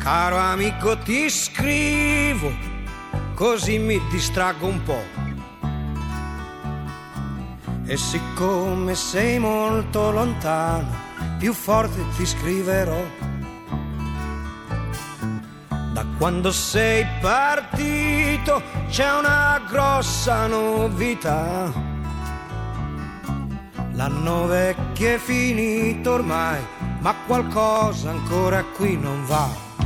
Caro amico, ti scrivo, così mi distraggo un po'. E siccome sei molto lontano, più forte ti scriverò. Da quando sei partito c'è una grossa novità. L'anno vecchio è finito ormai, ma qualcosa ancora qui non va.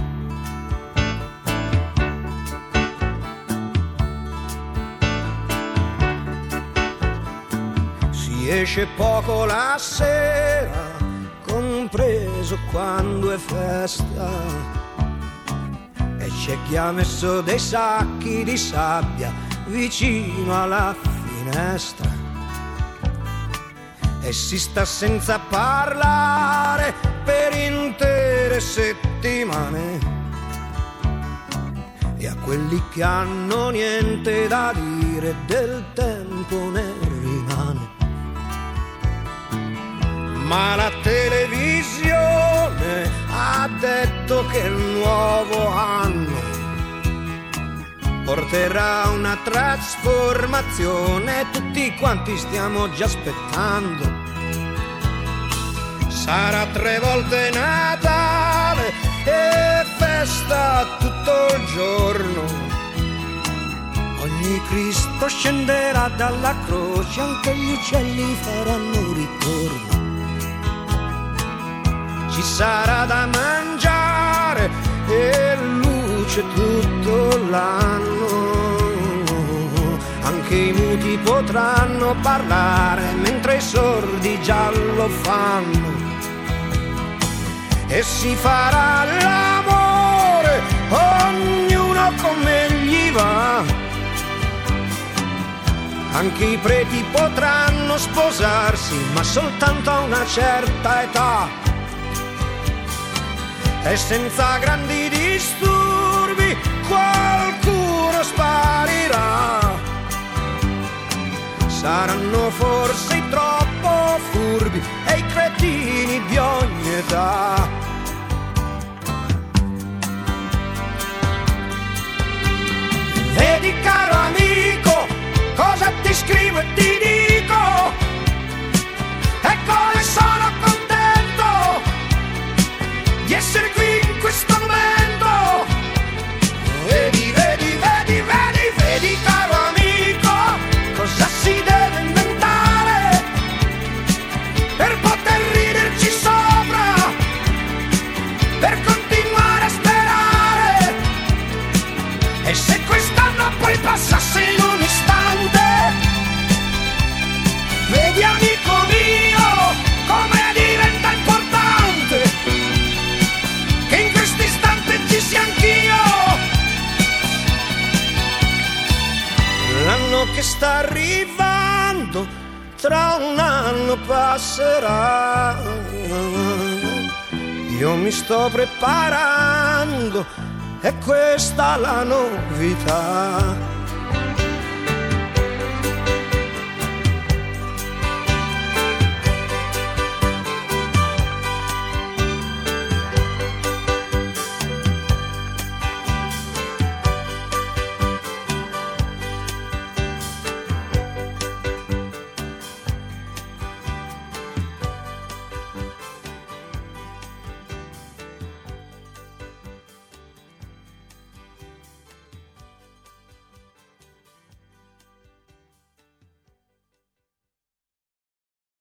Si esce poco la sera, compreso quando è festa. E c'è chi ha messo dei sacchi di sabbia vicino alla finestra. E si sta senza parlare per intere settimane. E a quelli che hanno niente da dire del tempo ne rimane. Ma la televisione ha detto che il nuovo anno porterà una trasformazione, tutti quanti stiamo già aspettando. Sarà 3 volte Natale e festa tutto il giorno. Ogni Cristo scenderà dalla croce, anche gli uccelli faranno ritorno. Ci sarà da mangiare e luce tutto l'anno. Anche i muti potranno parlare mentre i sordi già lo fanno. E si farà l'amore, ognuno come gli va. Anche i preti potranno sposarsi, ma soltanto a una certa età. E senza grandi disturbi qualcuno sparirà. Saranno forse i troppo furbi e i cretini di ogni età. Vedi caro amico, cosa ti scrivo e ti dico, e come sono contento di essere qui in questo momento. Vedi, vedi, vedi, vedi, vedi caro amico, cosa si deve inventare per poter riderci sopra, per continuare a sperare. E se quest'anno poi passasse in un istante, vedi amico mio come diventa importante che in questo istante ci sia anch'io. L'anno che sta arrivando tra un anno passerà. Io mi sto preparando, è questa la novità.